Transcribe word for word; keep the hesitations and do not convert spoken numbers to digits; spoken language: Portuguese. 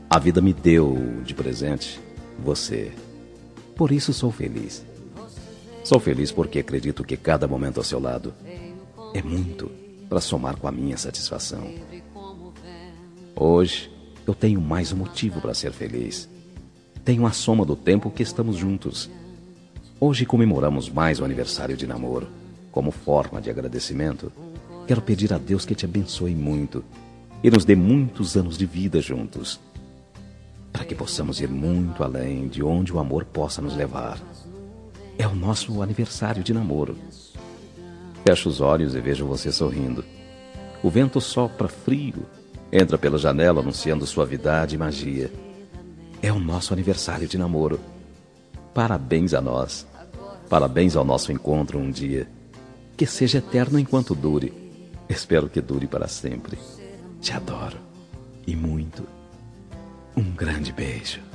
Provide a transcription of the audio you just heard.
A vida me deu de presente você. Por isso sou feliz. Sou feliz porque acredito que cada momento ao seu lado é muito para somar com a minha satisfação. Hoje eu tenho mais um motivo para ser feliz. Tenho a soma do tempo que estamos juntos. Hoje comemoramos mais o aniversário de namoro. Como forma de agradecimento, quero pedir a Deus que te abençoe muito e nos dê muitos anos de vida juntos, para que possamos ir muito além de onde o amor possa nos levar. É o nosso aniversário de namoro. Fecho os olhos e vejo você sorrindo. O vento sopra frio, entra pela janela anunciando suavidade e magia. É o nosso aniversário de namoro. Parabéns a nós. Parabéns ao nosso encontro um dia. Que seja eterno enquanto dure. Espero que dure para sempre. Te adoro. E muito. Um grande beijo.